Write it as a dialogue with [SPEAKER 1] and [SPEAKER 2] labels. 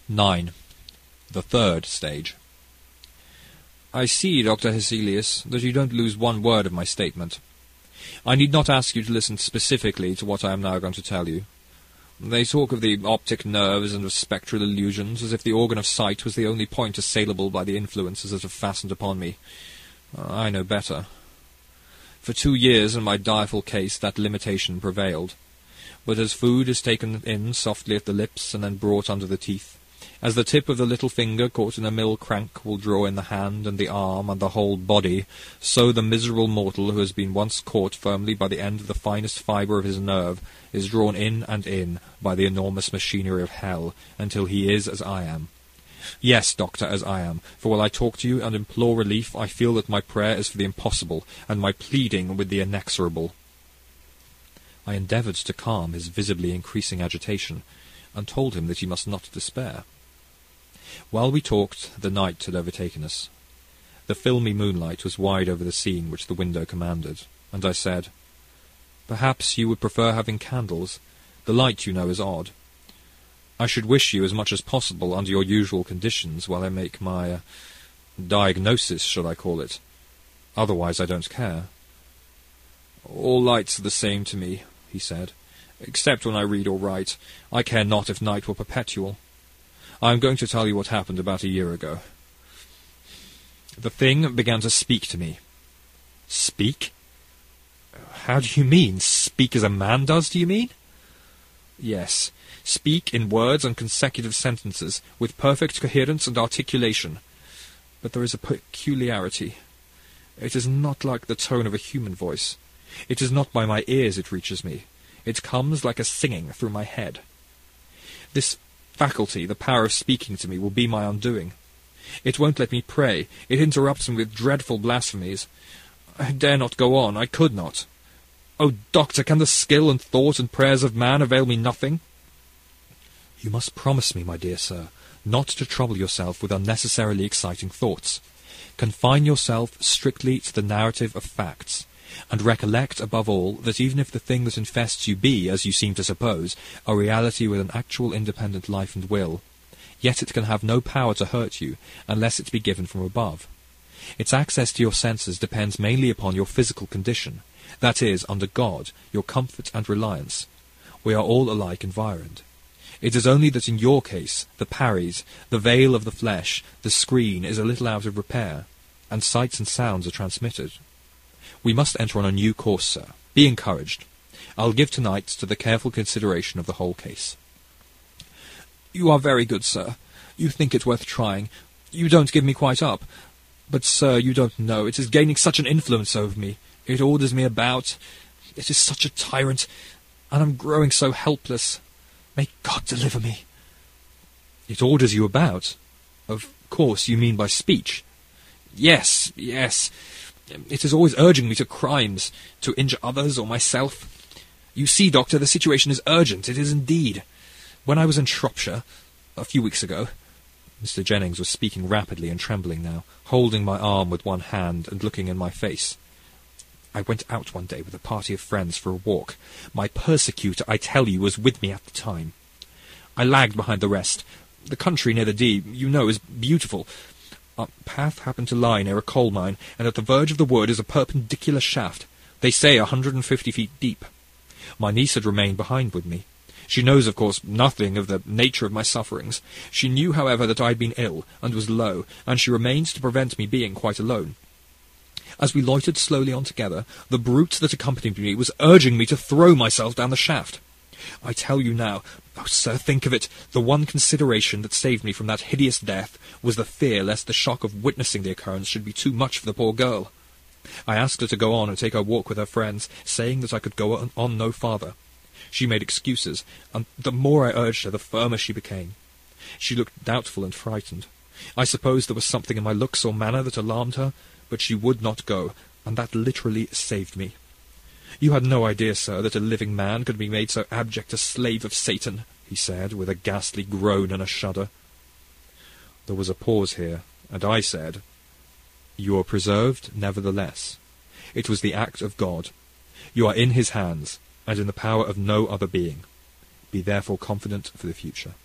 [SPEAKER 1] 9. The third stage. I see, Dr. Hesselius, that you don't lose one word of my statement. I need not ask you to listen specifically to what I am now going to tell you. They talk of the optic nerves and of spectral illusions, as if the organ of sight was the only point assailable by the influences that have fastened upon me. I know better. For 2 years in my direful case that limitation prevailed. But as food is taken in softly at the lips and then brought under the teeth, as the tip of the little finger caught in a mill crank will draw in the hand and the arm and the whole body, so the miserable mortal who has been once caught firmly by the end of the finest fibre of his nerve is drawn in and in by the enormous machinery of hell, until he is as I am. Yes, doctor, as I am, for while I talk to you and implore relief, I feel that my prayer is for the impossible, and my pleading with the inexorable. I endeavoured to calm his visibly increasing agitation, and told him that he must not despair. While we talked, the night had overtaken us. The filmy moonlight was wide over the scene which the window commanded, and I said, "Perhaps you would prefer having candles. The light, you know, is odd. I should wish you as much as possible under your usual conditions while I make my diagnosis, shall I call it. Otherwise I don't care." "All lights are the same to me," he said, "except when I read or write. I care not if night were perpetual. I am going to tell you what happened about a year ago. The thing began to speak to me." "Speak? How do you mean? Speak as a man does, do you mean?" "Yes, speak in words and consecutive sentences, with perfect coherence and articulation. But there is a peculiarity. It is not like the tone of a human voice. It is not by my ears it reaches me. It comes like a singing through my head. This faculty, the power of speaking to me, will be my undoing. It won't let me pray. It interrupts me with dreadful blasphemies. I dare not go on. I could not. Oh, doctor, can the skill and thought and prayers of man avail me nothing?" "You must promise me, my dear sir, not to trouble yourself with unnecessarily exciting thoughts. Confine yourself strictly to the narrative of facts, and recollect, above all, that even if the thing that infests you be, as you seem to suppose, a reality with an actual independent life and will, yet it can have no power to hurt you, unless it be given from above. Its access to your senses depends mainly upon your physical condition, that is, under God, your comfort and reliance. We are all alike environed. It is only that in your case, the parries, the veil of the flesh, the screen is a little out of repair, and sights and sounds are transmitted. We must enter on a new course, sir. Be encouraged. I'll give tonight to the careful consideration of the whole case." "You are very good, sir. You think it worth trying. You don't give me quite up. But, sir, you don't know. It is gaining such an influence over me. It orders me about. It is such a tyrant, and I'm growing so helpless. May God deliver me." "It orders you about? Of course you mean by speech?" Yes. It is always urging me to crimes, to injure others or myself. You see, doctor, the situation is urgent. It is indeed. When I was in Shropshire, a few weeks ago—" Mr. Jennings was speaking rapidly and trembling now, holding my arm with one hand and looking in my face. "I went out one day with a party of friends for a walk. My persecutor, I tell you, was with me at the time. I lagged behind the rest. The country near the Dee, you know, is beautiful. Our path happened to lie near a coal mine, and at the verge of the wood is a perpendicular shaft, they say 150 feet deep. My niece had remained behind with me. She knows, of course, nothing of the nature of my sufferings. She knew, however, that I had been ill, and was low, and she remained to prevent me being quite alone. As we loitered slowly on together, the brute that accompanied me was urging me to throw myself down the shaft. I tell you now, oh, sir, think of it, the one consideration that saved me from that hideous death was the fear lest the shock of witnessing the occurrence should be too much for the poor girl. I asked her to go on and take her walk with her friends, saying that I could go on no farther. She made excuses, and the more I urged her, the firmer she became. She looked doubtful and frightened. I suppose there was something in my looks or manner that alarmed her, but she would not go, and that literally saved me. You had no idea, sir, that a living man could be made so abject a slave of Satan, he said, with a ghastly groan and a shudder. There was a pause here, and I said, "You are preserved, nevertheless. It was the act of God. You are in his hands, and in the power of no other being. Be therefore confident for the future."